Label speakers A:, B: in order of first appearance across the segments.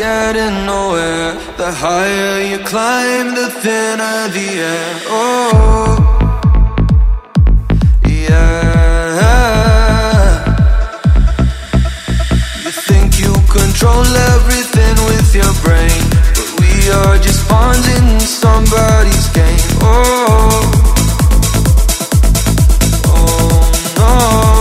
A: getting nowhere. The higher you climb, the thinner the air. Oh, yeah. You think you control everything with your brain, but we are just pawns in somebody's game. Oh, oh no.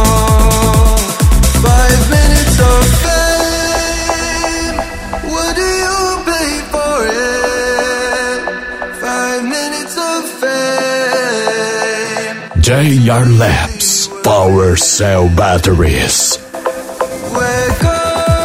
A: 5 minutes of fame, what do you pay for it? 5 minutes of fame.
B: JR Labs, Power Cell Batteries.
A: Wake up.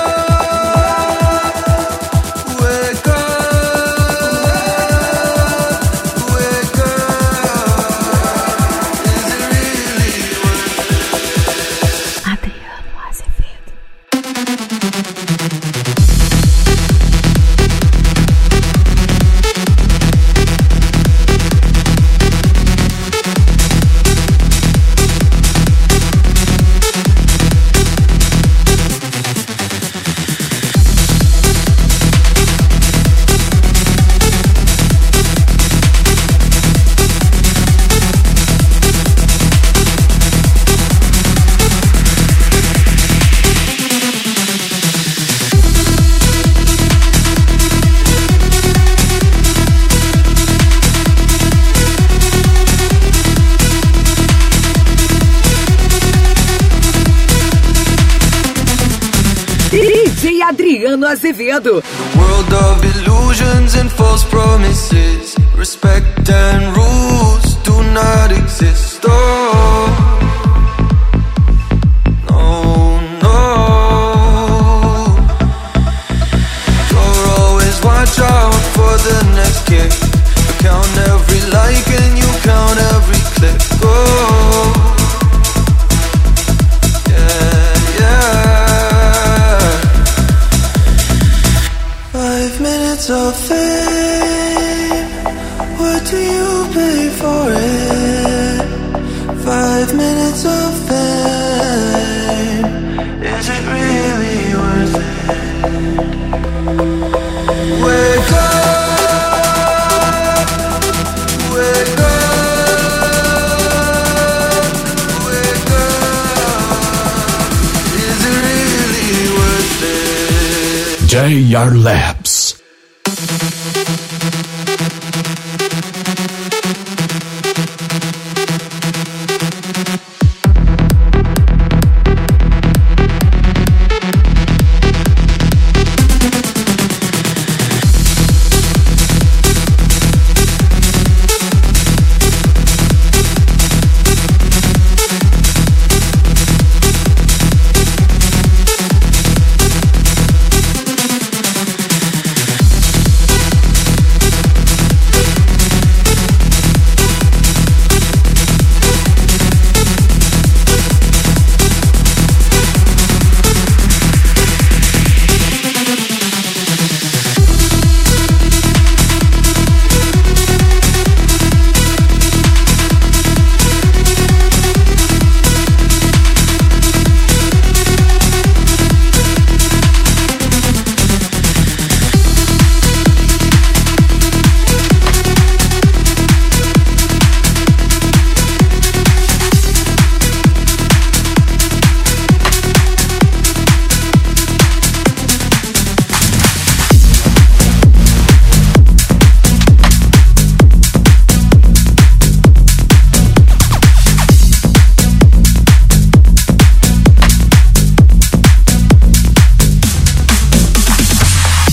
C: Adriano Azevedo.
A: The world of illusions and false promises, respect and rules do not exist. Oh, no, no. So always watch out for the next kick. You count every like and you count every click. Oh, yeah, yeah. 5 minutes of fame, what do you pay for it? 5 minutes of fame, is it really worth it? Wake up, wake up, wake up. Is it really worth it?
B: JR Labs,